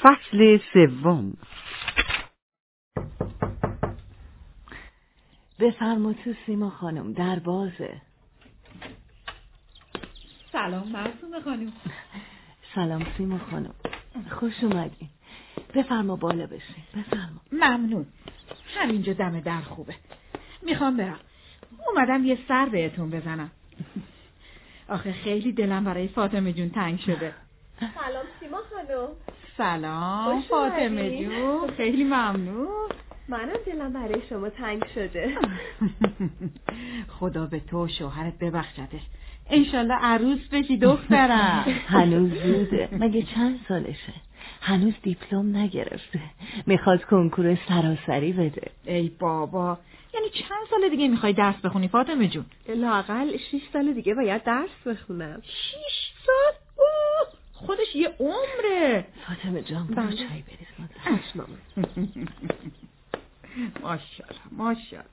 فصل سوم. بفرما تو سیما خانم، در بازه. سلام معصومه خانم. سلام سیما خانم، خوش اومدین. بفرما بالا بشین. بفرما. ممنون. همینجا دم در خوبه. میخوام برم. اومدم یه سر بهتون بزنم. آخه خیلی دلم برای فاطمه جون تنگ شده. سلام سیما خانم. سلام فاطمه جون، خیلی ممنون. منم دلم برای شما تنگ شده. خدا به تو و شوهرت ببخشتش. انشالله عروس بشی دخترم. هنوز زوده. مگه چند سالشه؟ هنوز دیپلم نگرفته. میخواد کنکور سراسری بده. ای بابا، یعنی چند سال دیگه میخوای درس بخونی فاطمه جون؟ لااقل 6 سال دیگه باید درس بخونم. 6 سال؟ اوه، خودش یه عمره. فاطمه جان برو چای بریز مادر. ماشاءالله ماشاءالله.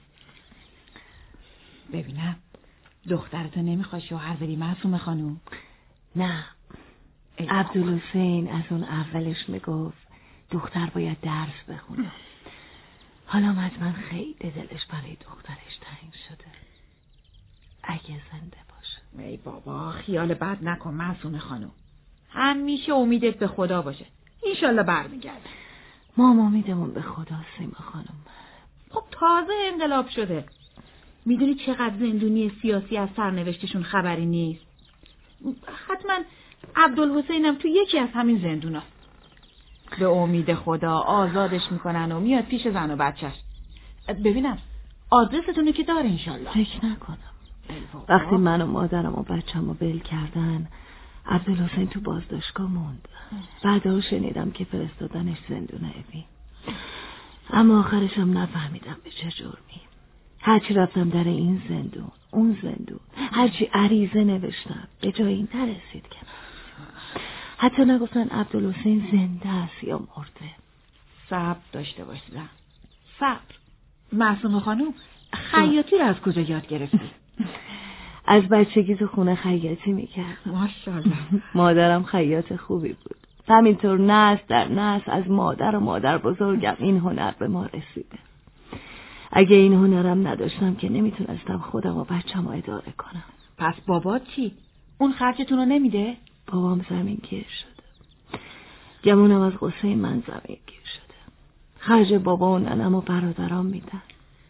ببینم دخترتو نمیخوای شوهر بدی معصومه خانوم؟ نه، عبدالحسین از اون اولش میگفت دختر باید درس بخونه. حالا حتما خیلی دلش برای دخترش تنگ شده. اگه زنده باشه. ای بابا خیال بد نکن معصومه خانوم. همیشه امیدت به خدا باشه. انشالله برمیگرده. ما امیدمون به خدا سیما خانم. خب تازه انقلاب شده. میدونی چقدر زندونی سیاسی از سرنوشتشون خبری نیست؟ حتما عبدالحسینم تو یکی از همین زندونا. به امید خدا آزادش میکنن و میاد پیش زن و بچهش. ببینم آدرستونو که داره انشالله. فکر نکنم. وقتی من و مادرم و بچه‌م رو ول کردن، عبدالحسین تو بازداشتگاه موند. بعدا شنیدم که فرستادنش زندون اوین. اما آخرشم نفهمیدم به چه جرمی. هرچی رفتم در این زندون اون زندون، هرچی عریضه نوشتم به جایی نرسید که حتی نگفتن عبدالحسین زنده است یا مرده. صبر داشته باش زن، صبر. معصومه خانوم خیاطی رو از کجا یاد گرفتی؟ از بچگی تو خونه خیاطی میکرد. ماشاءالله. مادرم خیاط خوبی بود. همینطور نسل در نسل از مادر و مادر بزرگم این هنر به ما رسیده. اگه این هنرم نداشتم که نمیتونستم خودم و بچه‌م رو اداره کنم. پس بابات چی؟ اون خرجتون رو نمیده؟ بابام زمینگیر شده. گمونم از غصه من زمینگیر شده. خرج بابا و ننم و برادرام میدن.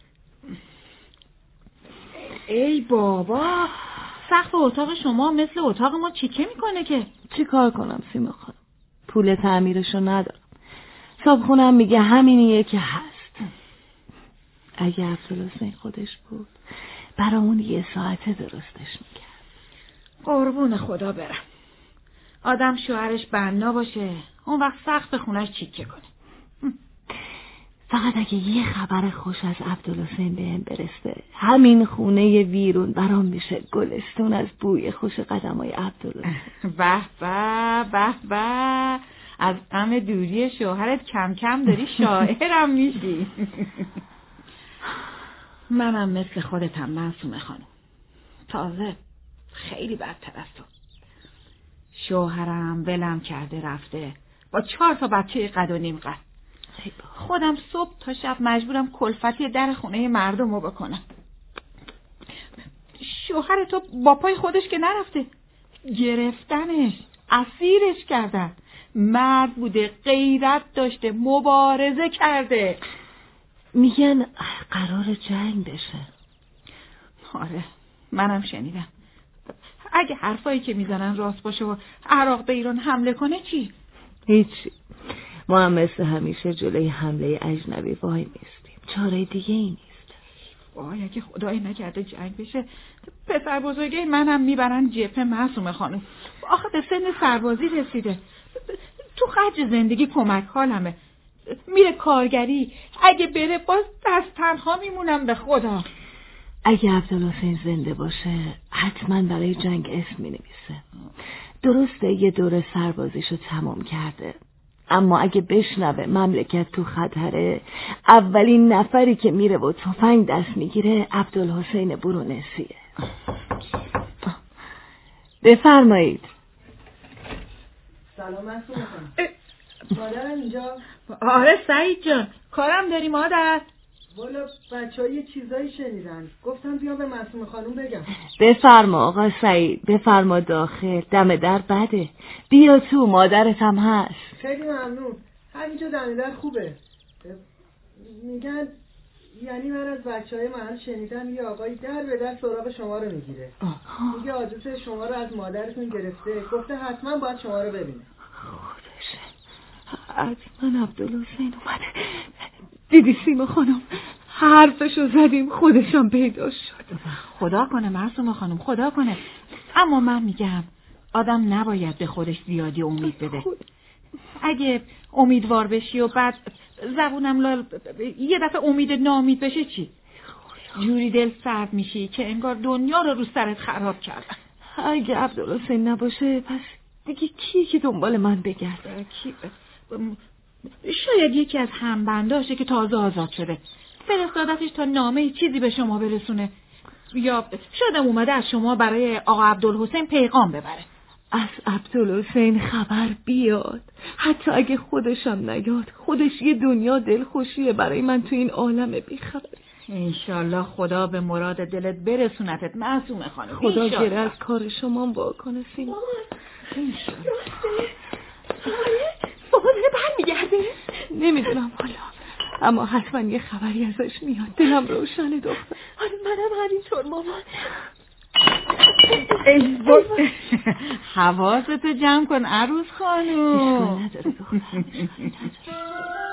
ای بابا، سقف اتاق شما مثل اتاق ما چیکه میکنه که؟ چی کار کنم سیما خانم؟ پول تعمیرشو ندارم. صابخونم میگه همینیه که هست. اگه عبدالحسین خودش بود برامون 1 ساعته درستش میکرد. قربون خدا برم. آدم شوهرش بنا باشه اون وقت سقف خونش چیکه کنه. فقط اگه یه خبر خوش از عبدالحسین بهم برسه، همین خونه ویرون برام میشه گلستون از بوی خوش قدمای عبدالحسین. به به به به، از غم دوری شوهرت کم کم داری شاعرم میشی. منم مثل خودتم معصومه خانم. تازه خیلی بدتر از تو. شوهرم ولم کرده رفته با 4 تا بچه قد و نیم قد. خودم صبح تا شب مجبورم کلفتی در خونه مردم رو بکنم. شوهر تو با پای خودش که نرفته، گرفتنش، اسیرش کردن. مرد بوده، غیرت داشته، مبارزه کرده. میگن قرار جنگ بشه. آره منم شنیدم. اگه حرفایی که میزنن راست باشه و عراق به ایران حمله کنه چی؟ هیچی. ما هم مثل همیشه جلوی حمله اجنبی وای میستیم. چاره دیگه ای نیست. وای اگه خدای نکرده جنگ بشه، پسر بزرگه منم میبرن جبهه معصومه خانم. آخه به سن سربازی رسیده، تو خرج زندگی کمک حالمه، میره کارگری. اگه بره باز دست تنها میمونم به خدا. اگه عبدالحسین زنده باشه حتما برای جنگ اسم مینویسه. درسته یه دوره سربازیشو تمام کرده، اما اگه بشنوه مملکت تو خطره، اولین نفری که میره و تفنگ دست میگیره عبدالحسین برونسیه. بفرمایید. سلام معصومه خانم. مادرم اینجا؟ آره سعید جان، کارم داری مادر؟ والا بچه‌ها یه چیزایی شنیدن، گفتم بیام به معصومه خانم بگم. بفرما آقا سعید، بفرما داخل، دم در بده. بیا تو، مادرت هم هست. خیلی ممنون. همینجا دم در خوبه. میگن یعنی من از بچه‌های محل شنیدم یه آقایی در به در سراغ شما رو میگیره. میگه آدرس شما رو از مادرتون گرفته، گفته حتما باید شما رو ببینه. حتما عبدالحسین اومده. دیدی سیما خانم، حرفشو زدیم خودشم پیدا شد. خدا کنه معصومه خانم، خدا کنه. اما من میگم آدم نباید به خودش زیادی امید بده. اگه امیدوار بشی و بعد زبونم لال یه دفعه امید ناامید بشه چی؟ جوری دل سرد میشی که انگار دنیا رو سرت خراب کردن. اگه عبدالحسین نباشه پس دیگه کی که دنبال من بگرده؟ شاید یکی از همبنداشه که تازه آزاد شده، فرستادتش تا نامه چیزی به شما برسونه، یا شاید اومده از شما برای آقا عبدالحسین پیغام ببره. از عبدالحسین خبر بیاد، حتی اگه خودشم نیاد، خودش یه دنیا دلخوشیه برای من تو این عالم بیخبر. انشالله خدا به مراد دلت برسونتت معصومه خانم. خدا گره از کار شما واکنه سیما. بابا داره برمیگرده؟ نمیدونم حالا، اما حتما یه خبری ازش میاد. دلم روشنه دختر. آره منم همینطور مامان. حواستو جمع کن عروس خانم. اشکال نداره دختر، اشکال نداره.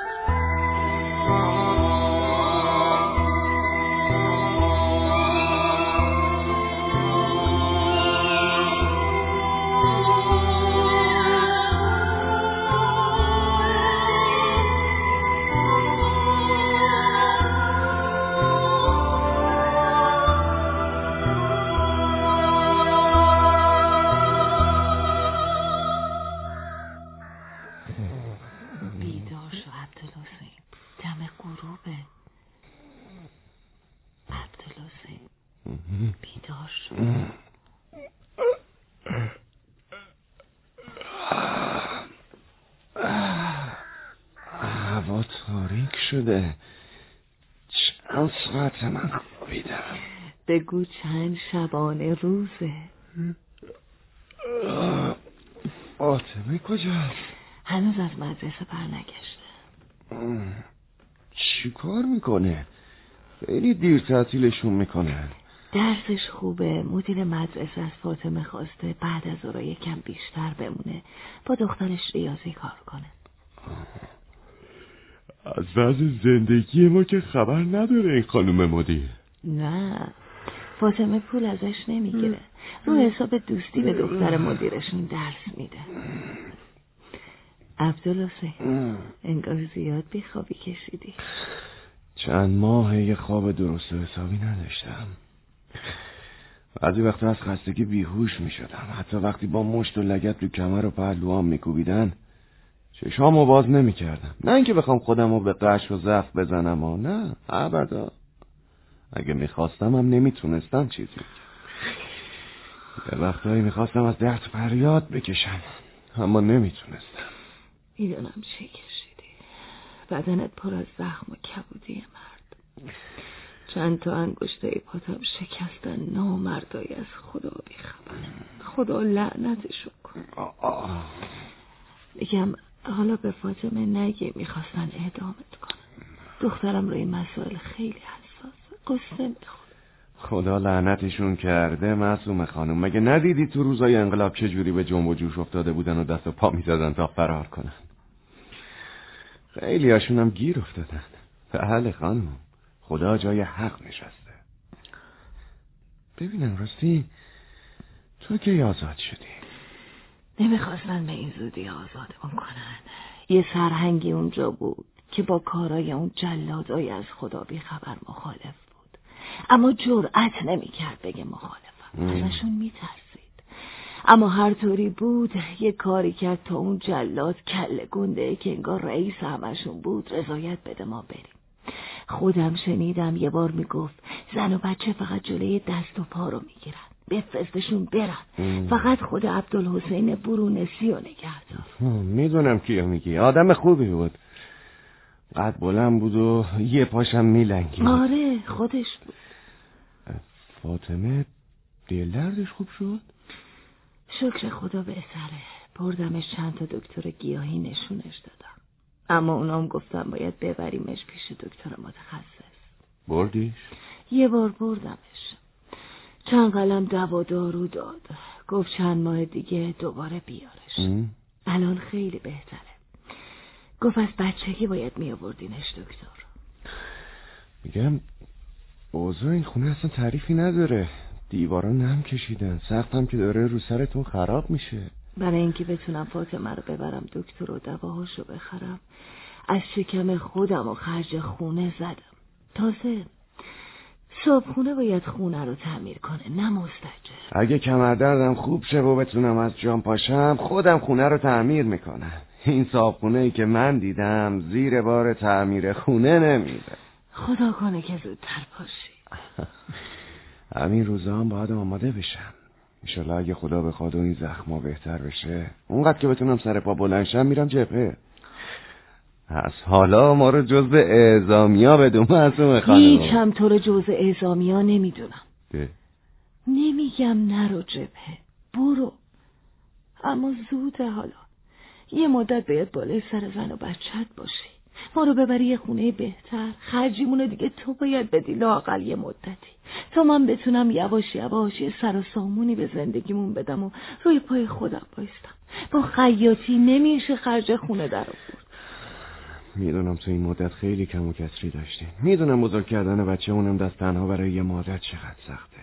هوا تاریک شده. چند ساعت من خوابیدم؟ بگو چند شبانه روزه. فاطمه کجاست؟ هنوز از مدرسه برنگشته. چی کار میکنه؟ خیلی دیر تعطیلشون میکنن. درسش خوبه. مدیر مدرسه از فاطمه خواسته بعد از اون یکم بیشتر بمونه، با دخترش ریاضی کار کنه. از وضع زندگی ما که خبر نداره این خانم مدیر. نه، فاطمه پول ازش نمیگیره، رو حساب دوستی به دختر مدیرشون درس میده. عبدالحسین، انگار زیاد بیخوابی کشیدی. چند ماه یه خواب درست و حسابی نداشتم. بعضی وقتا از خستگی بیهوش میشدم. حتی وقتی با مشت و لگد رو کمر و پهلوام میکوبیدن چشامو باز نمیکردم. نه اینکه بخوام خودمو به قش و ضعف بزنم و نه، ابدا. اگه میخواستم هم نمیتونستم چیزی. یه وقتایی میخواستم از درد فریاد بکشم اما نمیتونستم. میدونم چه کشیدی. بدنت پر از زخم و کبودی مرد. چند تا انگشتای پاتم شکستن. نامردایی از خدا بیخبر. خدا لعنتشو کن. میگم حالا به فاطمه نگی میخواستن اعدامت کنن. دخترم روی مسائل خیلی حساسه. قصه میخوره. خدا لعنتشون کرده معصومه خانم. مگه ندیدی تو روزای انقلاب چجوری به جنب و جوش افتاده بودن و دست و پا میزدن تا فرار کنن؟ خیلی هاشون هم گیر افتادن. بله خانم، خدا جای حق نشسته. ببینم راستی تو که آزاد شدی؟ نمیخواستن به این زودی آزادمون کنن. یه سرهنگی اونجا بود که با کارای اون جلادای از خدا بیخبر مخالف بود، اما جرأت نمیکرد بگه مخالفم. ازشون میترسید. اما هر طوری بود یه کاری کرد تا اون جلاد کله گنده که انگار رئیس همشون بود رضایت بده ما بریم. خودم شنیدم یه بار میگفت زن و بچه فقط جلوی دست و پا رو میگیرن، بفرستشون برن. فقط خود عبدالحسین برونسی رو نگه دار. میدونم کیو میگی، آدم خوبی بود، قد بلند بود و یه پاشم میلنگید. آره خودش بود. فاطمه دل دردش خوب شد؟ شکر خدا بهتره. بردمش چند تا دکتر گیاهی نشونش دادم، اما اونام گفتم باید ببریمش پیش دکتر متخصص. بردیش؟ یه بار بردمش، چند قلم دوا دارو داد، گفت چند ماه دیگه دوباره بیارش. الان خیلی بهتره. گفت از بچگی باید میآوردینش دکتر. میگم اوضاع این خونه اصلا تعریفی نداره، دیوارا نم کشیدن، سقفم که داره رو سرتون خراب میشه. برای اینکه بتونم فاطمه رو ببرم دکتر و دواهاشو بخرم از شکم خودم و خرج خونه زدم. تازه صابخونه باید خونه رو تعمیر کنه، نه مستاجر. اگه کمردردم خوب شه و بتونم از جان پاشم خودم خونه رو تعمیر میکنم. این صابخونه‌ای که من دیدم زیر بار تعمیر خونه نمیره. خدا کنه که زودتر پاشی. همین روزا هم باید آماده بشم. انشالله اگه خدا بخواد و این زخما بهتر بشه اونقدر که بتونم سر پا بلند شم میرم جبهه. از حالا ما رو جزء اعزامیا بدون معصومه خانم. هیچ هم تو رو جزء اعزامیا نمیدونم. نمیگم نرو جبهه، برو، اما زوده. حالا یه مدت باید بالای سر زن و بچت باشی، ما رو ببری یه خونه بهتر. خرجیمونو دیگه تو باید بدی لااقل یه مدتی، تا من بتونم یواش یواش یه سر و سامونی به زندگیمون بدم و روی پای خودم بایستم. با خیاطی نمیشه خرج خونه در آورد. میدونم تو این مدت خیلی کم و کسری داشتین، میدونم بزرگ کردن بچه اونم دست تنها برای یه مادر چقدر سخته،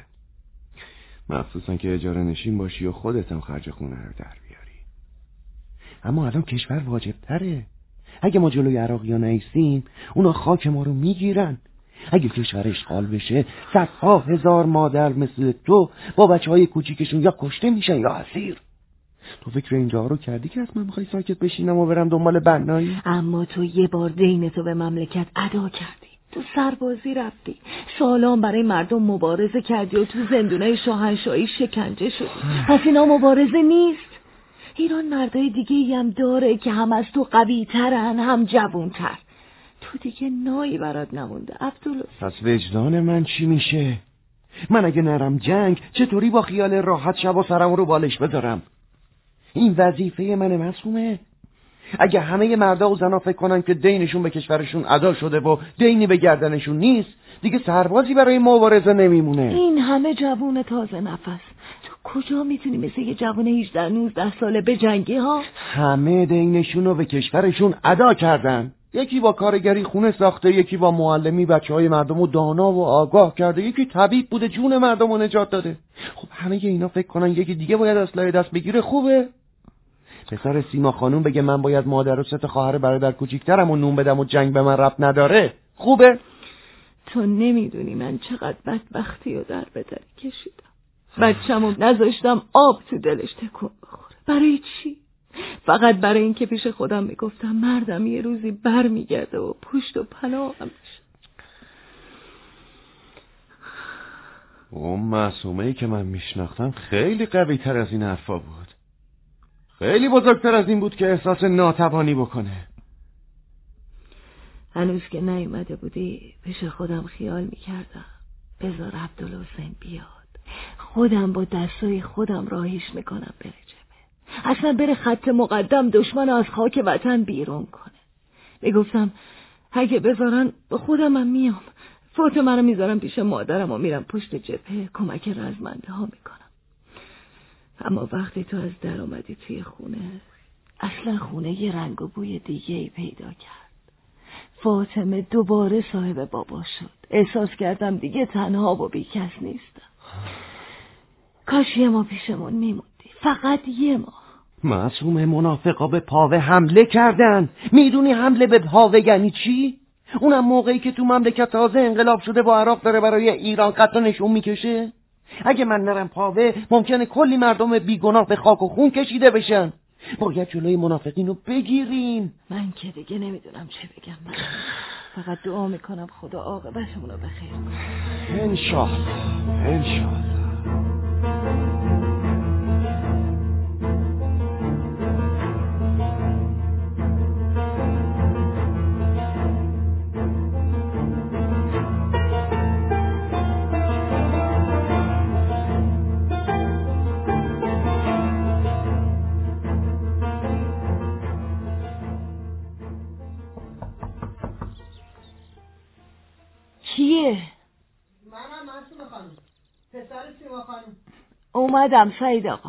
مخصوصا که اجاره نشین باشی و خودت هم خرج خونه رو در بیاری. اما الان کشور واجب تره. اگه ما جلوی عراقی‌ها نایستیم اونا خاک ما رو میگیرن. اگه کشور اشغال بشه صدها هزار مادر مثل تو با بچه‌های کوچیکشون یا کشته میشن یا اسیر. تو فکر اینجا رو کردی که اصلا میخوای ساکت بشینم و برم دنبال بنایی؟ اما تو یه بار دینتو به مملکت ادا کردی، تو سربازی رفتی، سالان برای مردم مبارزه کردی و تو زندونای شاهنشاهی شکنجه شدی. پس اینا مبارزه نیست؟ ایران مردای دیگه‌ای هم داره که هم از تو قوی ترن هم جوون‌تر. تو دیگه نایی برات نمونده عبدالله. پس وجدان من چی میشه؟ من اگه نرم جنگ چطوری با خیال راحت شب و سرم رو بالش بذارم؟ این وظیفه منه معصومه. اگه همه مردا و زنا فکر کنن که دینشون به کشورشون ادا شده و دینی به گردنشون نیست، دیگه سربازی برای مبارزه نمیمونه. این همه جوون تازه نفس، تو کجا میتونی مثل یه جوون 18-19 ساله بجنگی ها؟ همه دینشون رو به کشورشون ادا کردن. یکی با کارگری خونه ساخته، یکی با معلمی بچهای مردم رو دانا و آگاه کرده، یکی طبیب بوده جون مردم رو نجات داده. خب همه اینا فکر کنن یکی دیگه باید اسلحه دست بگیره. خوبه؟ پسر سیما خانوم بگه من باید مادر و 3 خواهر برادر کوچیکترم و نون بدم و جنگ به من ربط نداره. خوبه؟ تو نمیدونی من چقدر بدبختی و در بدری کشیدم. بچه‌مو نذاشتم آب تو دلش تکون بخوره. برای چی؟ فقط برای این که پیش خودم میگفتم مردم یه روزی بر میگرده و پشت و پناهم میشه. اون معصومه‌ای که من میشناختم خیلی قوی تر از این حرفا بود، خیلی بزرگتر از این بود که احساس ناتوانی بکنه. هنوز که نیومده بودی پیش خودم خیال میکردم بذار عبدالحسین بیاد، خودم با دستای خودم راهیش میکنم بره جبهه، اصلا بره خط مقدم دشمن از خاک وطن بیرون کنه. میگفتم اگه بذارن خودم هم میام، فاطمه رو میذارم پیش مادرم و میرم پشت جبهه کمک رزمنده ها میکنم. اما وقتی تو از در آمدی توی خونه، اصلا خونه یه رنگ و بوی دیگه‌ای پیدا کرد. فاطمه دوباره صاحب بابا شد. احساس کردم دیگه تنها و بی کس نیستم. کاش یه ما پیشمون میموندی، فقط یه ما. معصوم، منافقا به پاوه حمله کردن. میدونی حمله به پاوه یعنی چی؟ اونم موقعی که تو مملکت تازه انقلاب شده با عراق داره برای ایران قطع نشون میکشه. اگه من نرم پاوه ممکنه کلی مردم بیگناه به خاک و خون کشیده بشن. باید جلوی منافقین رو بگیریم. من که دیگه نمیدونم چه بگم. من فقط دعا میکنم خدا عاقبتمون رو بخیر کنه. انشالله. کیه؟ منم معصومه خانم، پسر سیما خانم. اومدم سعید آقا.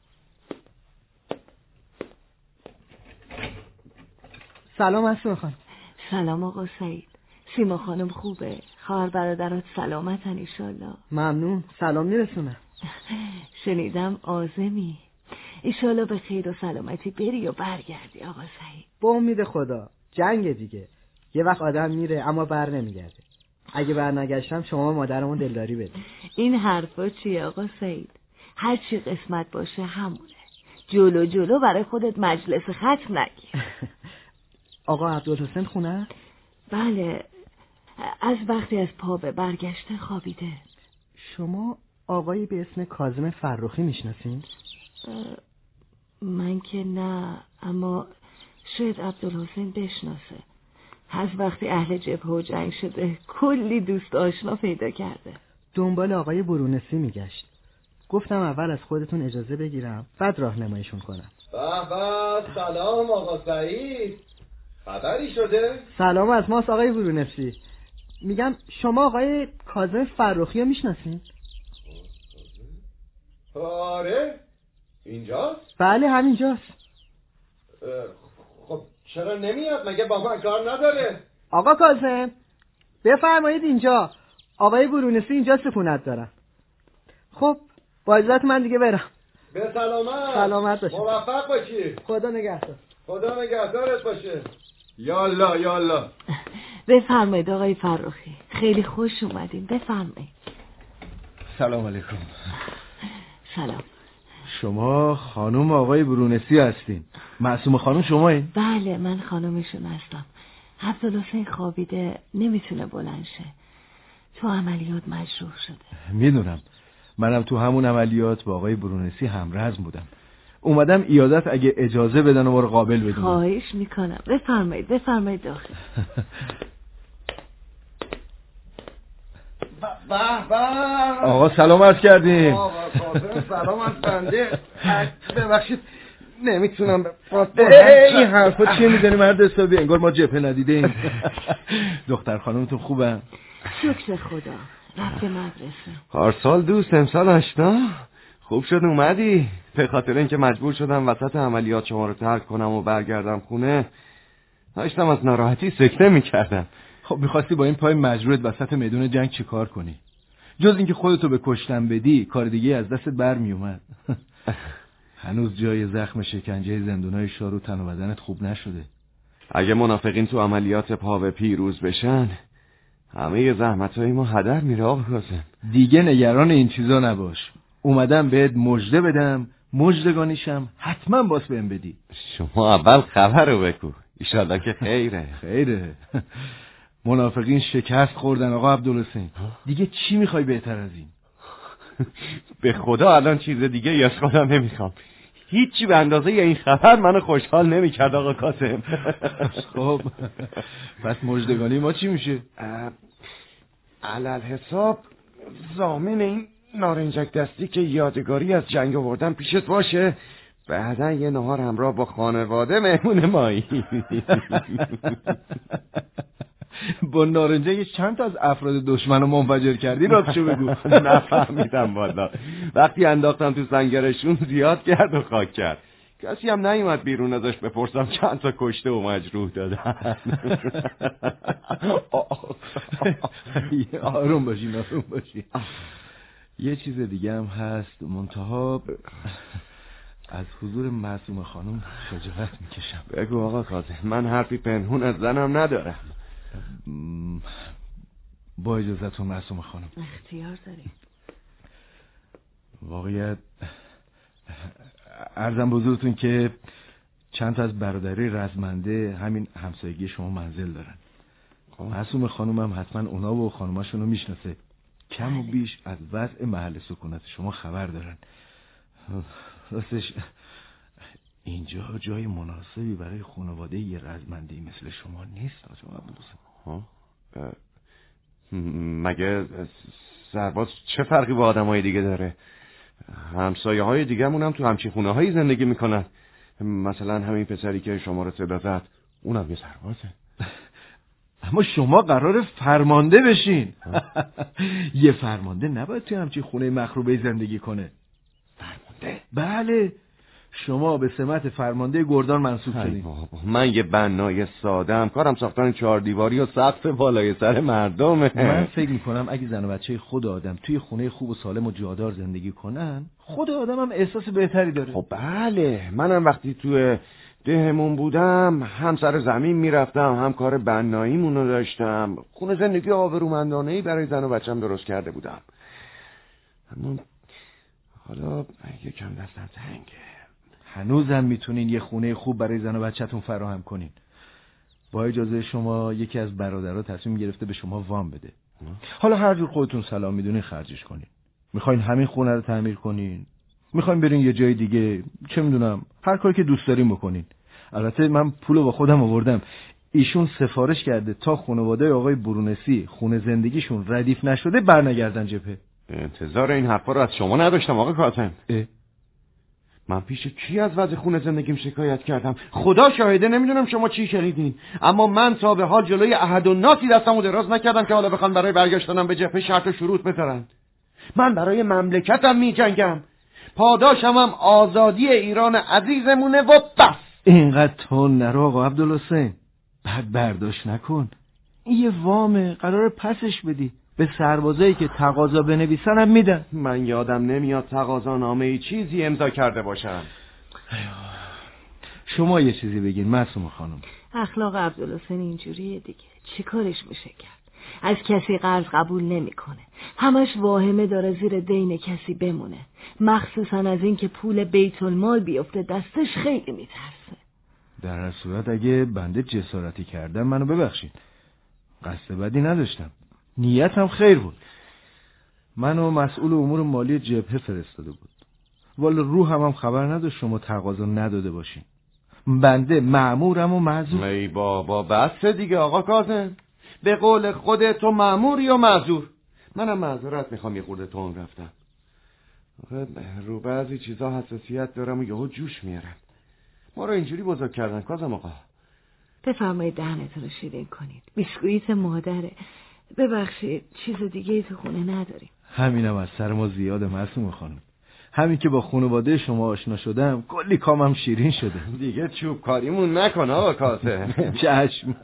سلام معصومه خانم. سلام آقا سعید. سیما خانم خوبه؟ خواهر برادرات سلامتن ایشالله؟ ممنون، سلام میرسونم. شنیدم عازمی. ایشالله به خیر و سلامتی بری و برگردی آقا سعید. با امید خدا. جنگ دیگه، یه وقت آدم میره اما بر نمیگرده. اگه بر نگشتم شما مادرمون دلداری بدید. این حرفا چیه آقا سعید؟ هر چی قسمت باشه همونه. جلو جلو برای خودت مجلس ختم نگیر. آقا عبدالحسین خونه؟ بله، از وقتی از پا به برگشته خوابیده. شما آقایی به اسم کاظم فرخی میشناسین؟ من که نه، اما شاید عبدالحسین بشناسه. از وقتی اهل جبهه و جنگ شده کلی دوست آشنا پیدا کرده. دنبال آقای برونسی میگشت. گفتم اول از خودتون اجازه بگیرم بعد راهنماییشون کنم. به سلام آقا سعید، خبری شده؟ سلام از ماست آقای برونسی. میگم شما آقای کاظم فرخی رو میشناسین؟ آره، اینجاست؟ بله همینجاست. خب چرا نمیاد؟ مگه با من کار نداره؟ آقا کاظم بفرمایید اینجا، آقای برونسی اینجا سکونت دارن. خب با اجازت من دیگه برم. به سلامت. سلامت باشید. موفق باشی. خدا نگهدار. خدا نگهدارت باشه. یالا یالا. بفرمایید آقای فرخی، خیلی خوش اومدین. بفرمایید. سلام علیکم. سلام. شما خانم آقای برونسی هستین؟ معصومه خانم شمایین؟ بله من خانمشون هستم. عبدالحسین خوابیده، نمیتونه بلند شه. تو عملیات مجروح شده. میدونم، منم تو همون عملیات با آقای برونسی همرزم بودم. اومدم ایادت اگه اجازه بدن و ما رو قابل بدونن. خواهش میکنم. بفرمایید داخل. آقا سلام عرض کردیم. آقا کاظم سلام از بنده. ببخشید نمیتونم این حرفا چیه میزنی مرد حسابی؟ انگار ما جبهه ندیده ایم. دختر خانمتون خوبه؟ شکر خدا، رفته مدرسه. پارسال دوست امسال آشنا. خوب شد اومدی. به خاطر اینکه مجبور شدم وسط عملیات شما رو ترک کنم و برگردم خونه، داشتم از ناراحتی سکته میکردم. خب میخواستی با این پای مجروحت وسط میدون جنگ چی کار کنی؟ جز اینکه خودتو به کشتن بدی کار دیگه از دستت بر میومد. هنوز جای زخم شکنجه زندونای شارو تن و بدنت خوب نشده. اگه منافقین تو عملیات پاوه پیروز بشن، همه زحمتهای ما هدر میره آقا کاظم. دیگه نگران این چیزا نباش. اومدم بهت مژده بدم، مژدگانیشم حتما باس بهم بدی. شما اول خبر رو بگو، ایشالله که خیره. منافقین شکست خوردن آقا عبدالحسین. دیگه چی میخوای بهتر از این؟ به خدا الان چیز دیگه یا خودم نمیخوام. هیچی به اندازه این خبر منو خوشحال نمیکرد آقا کاظم. خب پس مژدگانی ما چی میشه؟ علل حساب ضامن این نارنجک دستی که یادگاری از جنگ آوردن پیشت باشه، بعدا یه نهار همراه با خانواده مهمون مایی. با نارنجک چند تا از افراد دشمنو منفجر کردی؟ راستشو بگو. نفهمیدم والا. وقتی انداختم تو سنگرشون زیاد کرد و خاک کرد. کسی هم نیومد بیرون ازش بپرسم چند تا کشته و مجروح دادن. آروم باشین. یه چیز دیگه هم هست، منتها از حضور معصومه خانم خجالت میکشم. بگو آقا کاظم، من حرفی پنهون از زنم ندارم. با اجازتون معصومه خانم. اختیار داری. واقعیت عرضم بزرگتون که چند تا از برادری رزمنده همین همسایگی شما منزل دارن. معصومه خانم هم حتما اونا و خانماشون رو میشناسه. کم و بیش از وضع محل سکونت شما خبر دارن. راستش اینجا جای مناسبی برای خانواده یه رزمنده‌ای مثل شما نیست. مگه سرباز چه فرقی با آدمای دیگه داره؟ همسایه های دیگه هم تو همچین خونه هایی زندگی میکنن. مثلا همین پسری که شما رو صدا زد، اونم یه سربازه. اما شما قرار فرمانده بشین. یه فرمانده نباید توی همچین خونه مخروبه زندگی کنه. فرمانده؟ بله، شما به سمت فرمانده گردان منصوب شدین. من یه بنای ساده‌ام، کارم ساختن 4 دیواری و سقف بالای سر مردمه. من فکر میکنم اگه زن و بچه خود آدم توی خونه خوب و سالم و جادار زندگی کنن، خود آدم هم احساس بهتری داره. خب بله، منم وقتی توی دهمون بودم هم سر زمین میرفتم هم کار بناییمونو داشتم. خونه زندگی آبرومندانه‌ای برای زن و بچه‌م درست کرده بودم. اما حالا یکم دستم تنگه. هنوزم میتونین یه خونه خوب برای زن و بچه‌تون فراهم کنین. با اجازه شما یکی از برادرها تصمیم گرفته به شما وام بده. حالا هر جور خودتون سلام میدونین خرجش کنین. میخواین همین خونه رو تعمیر کنین؟ میخواین برین یه جای دیگه؟ چه میدونم، هر کاری که دوست دارین بکنین. البته من پولو با خودم آوردم. ایشون سفارش کرده تا خانواده آقای برونسی خونه زندگیشون ردیف نشده برنگردن جبهه. انتظار این حرفا رو از شما نداشتم آقا کاظم. من پیش کی از وضع خونه زندگیم شکایت کردم؟ خدا شاهده نمیدونم شما چی شنیدین، اما من تا به حال جلوی احد و ناسی دستمو دراز نکردم که حالا بخوان برای برگشتنم به جبهه شرط و شروط بذارن. من برای مملکتم میجنگم. پاداشم هم آزادی ایران عزیزمونه و بس. اینقدر تون نرو آقا عبدالحسین، بعد برداشت نکن. این یه وامه، قراره پسش بدی. به سربازایی که تقاضا بنویسن هم میدن. من یادم نمیاد تقاضا نامه ای چیزی امضا کرده باشم. شما یه چیزی بگین معصومه خانم. اخلاق عبدالحسین اینجوریه دیگه، چی کارش میشه کرد؟ از کسی قرض قبول نمیکنه. همش واهمه داره زیر دین کسی بمونه، مخصوصا از این که پول بیت المال بیفته دستش خیلی میترسه. در هر صورت اگه بنده جسارتی کردم منو ببخشید. قصد بدی نداشتم، نیتم خیر بود. منو مسئول امور مالی جبهه فرستاده بود. والا روحم خبر نداشت شما تقاضا نداده باشین. بنده مأمورم و معذور. ای بابا بس دیگه آقا کاظم، به قول خودت تو مأمور یا معذور؟ منم معذرت میخوام، یه خورده تون رفتم. رو بعضی چیزا حساسیت دارم و یهو جوش میارم. ما رو اینجوری بزرگ کردن کاظم آقا. بفرمایید دهنتون رو شیرین کنید. بیسکویت مادره. ببخشید چیز دیگه ای تو خونه نداریم. همینم از سر ما زیاده معصومه خانم. همین که با خانواده شما آشنا شدم کلی کامم شیرین شده. دیگه چوب کاریمون نکن آقا کاظم. چشم.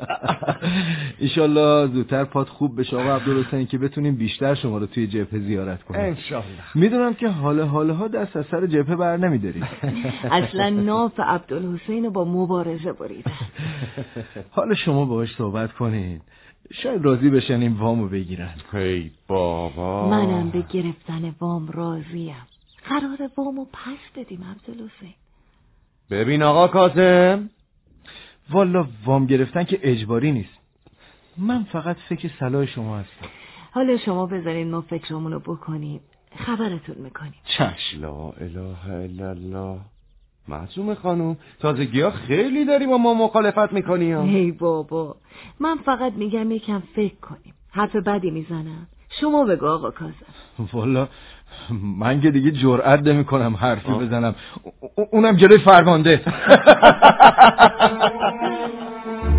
انشالله زودتر پات خوب بشه آقا عبدالحسین که بتونیم بیشتر شما رو توی جبهه زیارت کنیم. انشالله. میدونم که حالا دست از سر جبهه بر نمیدارید. اصلا ناف عبدالحسین رو با مبارزه بریدن. حالا شما باهاش صحبت کنید، شاید راضی بشن این وامو بگیرن. ای بابا، منم به گرفتن وام راضیم. قرار وامو پس بدیم عبدالحسین. ببین آقا کاظم، والا وام گرفتن که اجباری نیست. من فقط فکر صلاح شما هستم. حالا شما بذارین ما فکرمونو بکنیم، خبرتون میکنیم. چشم. لا اله الا الله. معصومه خانم، تازگی ها خیلی داری با ما مخالفت میکنی ها. ای بابا، من فقط میگم یکم فکر کنیم. حرف بدی میزنم، شما بگو آقا کاظم. والا من که دیگه جرئت نمیکنم حرفی بزنم، اونم جلوی فرمانده.